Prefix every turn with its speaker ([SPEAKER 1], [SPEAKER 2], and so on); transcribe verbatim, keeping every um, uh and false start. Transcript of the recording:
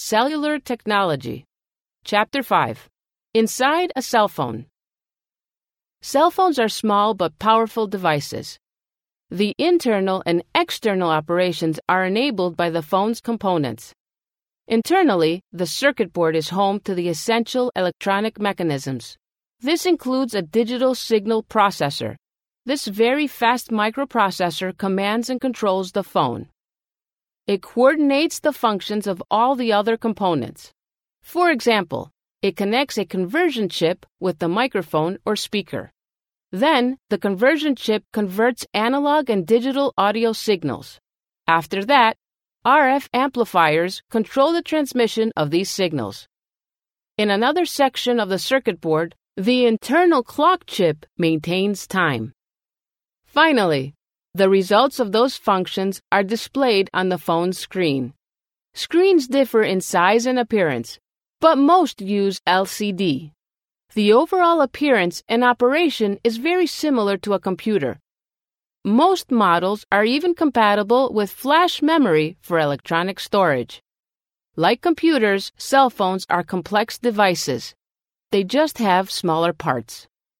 [SPEAKER 1] Cellular Technology. Chapter five. Inside a Cell Phone. Cell phones are small but powerful devices. The internal and external operations are enabled by the phone's components. Internally, the circuit board is home to the essential electronic mechanisms. This includes a digital signal processor. This very fast microprocessor commands and controls the phone. It coordinates the functions of all the other components. For example, it connects a conversion chip with the microphone or speaker. Then, the conversion chip converts analog and digital audio signals. After that, R F amplifiers control the transmission of these signals. In another section of the circuit board, the internal clock chip maintains time. Finally, the results of those functions are displayed on the phone's screen. Screens differ in size and appearance, but most use L C D. The overall appearance and operation is very similar to a computer. Most models are even compatible with flash memory for electronic storage. Like computers, cell phones are complex devices. They just have smaller parts.